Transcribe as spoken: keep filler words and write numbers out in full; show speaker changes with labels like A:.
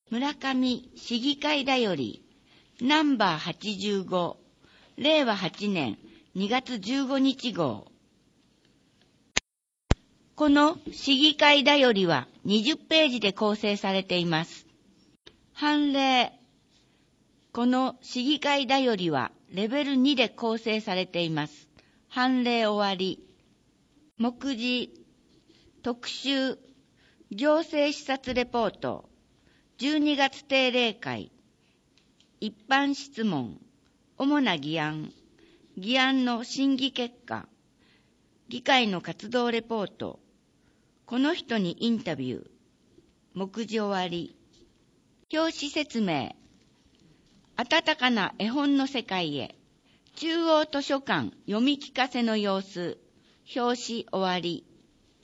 A: 村上市議会だよりナンバーはちじゅうご、れいわはちねんにがつじゅうごにち号。この市議会だよりはにじゅっページで構成されています。判例。この市議会だよりはレベルにで構成されています。判例終わり。目次。特集。行政視察レポート。じゅうにがつ定例会。一般質問。主な議案。議案の審議結果。議会の活動レポート。この人にインタビュー。目次終わり。表紙説明。温かな絵本の世界へ。中央図書館読み聞かせの様子。表紙終わり。